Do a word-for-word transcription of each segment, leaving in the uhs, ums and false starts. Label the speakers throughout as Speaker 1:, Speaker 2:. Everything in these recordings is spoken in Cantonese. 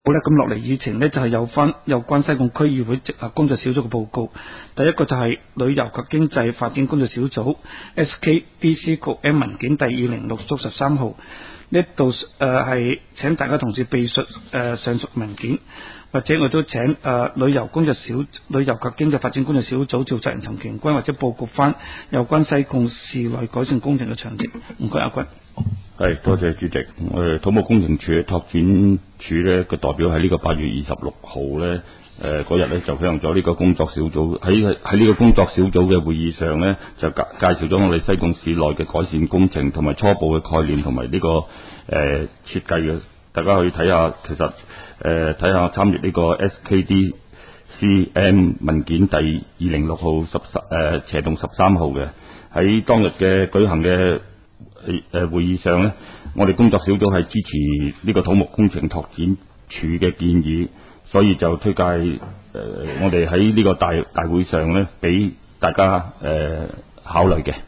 Speaker 1: 好咧，咁落嚟議程呢，就係有翻有關西貢區議會直轄工作小組嘅報告。第一個就係旅遊及經濟發展工作小組 S K D C 局 M 文件第二零六足十三號，呢度誒係請大家同事備述誒、呃、上述文件，或者我都請誒、呃、旅遊工作小旅遊及經濟發展工作小組召集人陳權君或者報告翻有關西貢市內改善工程嘅詳情。唔該，阿君。
Speaker 2: 係，多謝主席。我哋土木工程處拓展處咧個代表喺呢個八月二十六號咧，誒嗰日咧就向咗呢個工作小組喺喺呢個工作小組嘅會議上咧，就介介紹咗我哋西貢市內嘅改善工程同埋初步嘅概念同埋呢個誒設計嘅，大家可以睇下。其實誒睇下參閱呢個 S K D C M 文件第二零六號十誒斜洞十三號嘅，喺當日嘅舉行嘅誒會議上咧，我哋工作小組係支持呢個土木工程拓展處嘅建議，所以就推介誒、呃、我哋喺呢個大大會上咧，俾大家誒、呃、考慮嘅。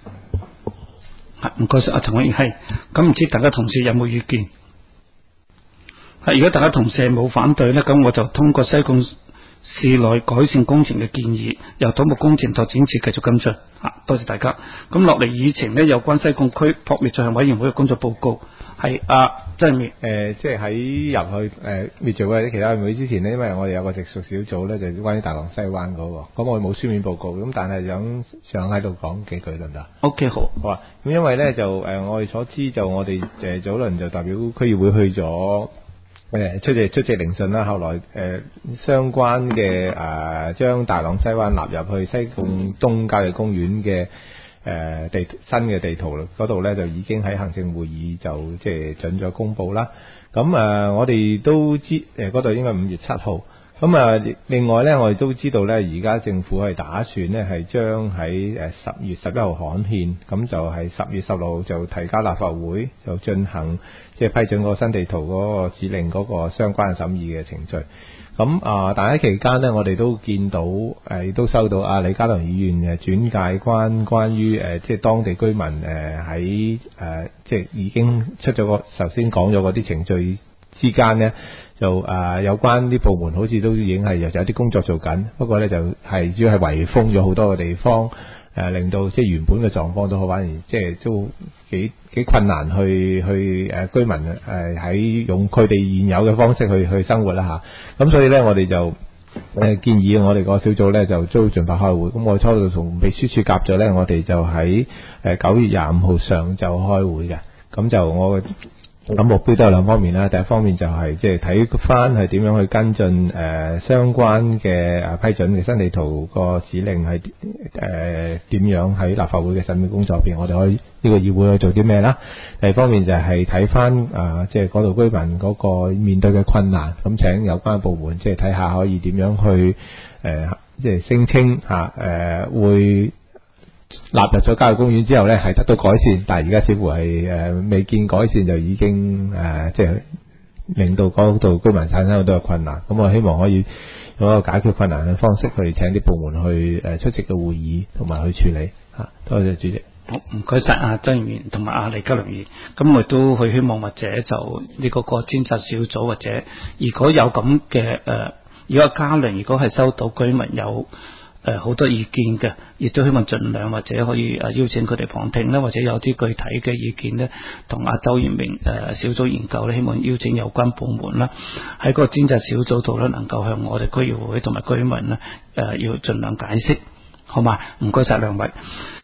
Speaker 1: 唔該晒，阿陳委員係。咁唔知大家同事有冇意見？係，如果大家同事係冇反對咧，咁我就通過西貢市內改善工程嘅建議，由土木工程拓展處繼續跟進。啊，多謝大家。咁落嚟議程呢，有關西貢區撲滅罪行委員會嘅工作報告，係啊，真係
Speaker 3: 誒，即係喺入去誒滅罪會或者其他會之前呢，因為我哋有個直屬小組咧，就關於大浪西灣嗰、那個，咁我哋冇書面報告，咁但係想想喺度講幾句得唔得
Speaker 1: ？OK， 好。
Speaker 3: 好啊。咁因為咧就誒、呃，我哋所知就我哋誒早輪就代表區議會去咗。誒出席出席聆訊啦，後來誒、呃、相關嘅誒將大浪西灣納入去西貢東郊野公園嘅誒地新嘅地圖嗰度咧，就已經喺行政會議就即係準咗公佈啦。咁誒、呃、我哋都知誒嗰度應該五月七號。咁啊，另外咧，我哋都知道咧，而家政府係打算咧係將喺誒十月十一號刊憲，咁就係十月十六號就提交立法會，就進行即係批准嗰個新地圖嗰個指令嗰個相關審議嘅程序。咁啊，但喺期間呢，我哋都見到誒，亦都收到阿李家麟議員誒轉介關關於誒即係當地居民誒喺誒即係已經出咗個頭先講咗嗰啲程序之間呢。就誒、呃、有關啲部門好似都已經係有有啲工作做緊，不過咧就係主要係圍封咗好多嘅地方，誒、呃、令到即係原本嘅狀況都好，反而即係都幾幾困難去去誒、呃、居民誒喺、呃、用佢哋現有嘅方式去去生活啦嚇。咁所以咧我哋就誒、呃、建議我哋個小組咧就都盡快開會。咁我初度同秘書處夾咗咧，我哋就喺誒九月廿五號上晝開會嘅。咁就我。咁目標都有兩方面啦，第一方面就係即係睇翻係點樣去跟進誒、呃、相關嘅誒批准嘅新地圖個指令係誒點樣喺立法會嘅審議工作入邊，我哋可以呢、這個議會去做啲咩啦？第二方面就係睇翻啊，即係嗰度居民嗰個面對嘅困難，咁請有關部門即係睇下可以點樣去誒即係聲稱嚇誒會。納入咗郊野公園之後咧，係得到改善，但係而家似乎係誒、呃、未見改善就已經誒、呃、即係令到嗰度居民產生好多嘅困難。咁我希望可以用一個解決困難嘅方式去請啲部門去誒、呃、出席嘅會議同埋去處理吓。多謝主席。
Speaker 1: 好，唔該晒阿曾議員同埋阿李家麟議員。咁我都去希望或者就呢個個專責小組或者如果有咁嘅誒，如果家麟如果係收到居民有。誒好、呃、多意見嘅，亦都希望盡量或者可以誒邀請佢哋旁聽啦，或者有啲具體嘅意見咧，同阿周賢明誒小組研究咧，希望邀請有關部門啦，喺個專責小組度咧，能夠向我哋區議會同埋居民咧誒、呃，要盡量解釋，好嘛？唔該晒兩位。